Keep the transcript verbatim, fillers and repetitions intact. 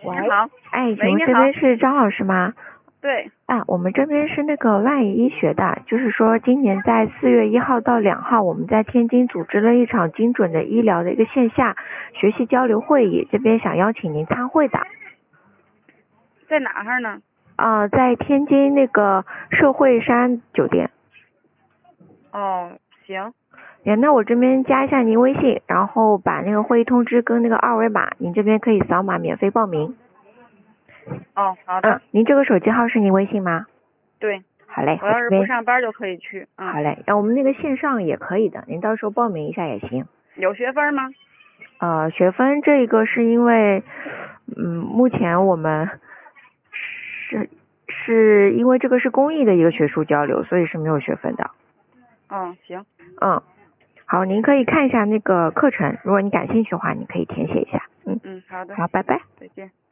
喂， 你好， 哎，请喂，你好， 问这边是张老师吗？ 对， 啊，我们这边是那个万宜医学的，就是说今年在四月一号到两号，我们在天津组织了一场精准的医疗的一个线下学习交流会议，这边想邀请您参会的。 在哪儿呢？ 啊、在天津那个社会山酒店。 哦，行， 哎，那我这边加一下您微信，然后把那个会议通知跟那个二维码，您这边可以扫码免费报名。 哦，好嗯， 的， 您这个手机号是您微信吗？ 对， 好嘞， 我要是不我这边上班就可以去，嗯， 好嘞，然后我们那个线上也可以的，您到时候报名一下也行。 有学分吗？ 呃，学分这个是因为，嗯，目前我们是是因为这个是公益的一个学术交流，所以是没有学分的。 哦，行， 嗯，好，您可以看一下那个课程，如果你感兴趣的话，你可以填写一下。嗯， 嗯，好的， 好，拜拜。 再见。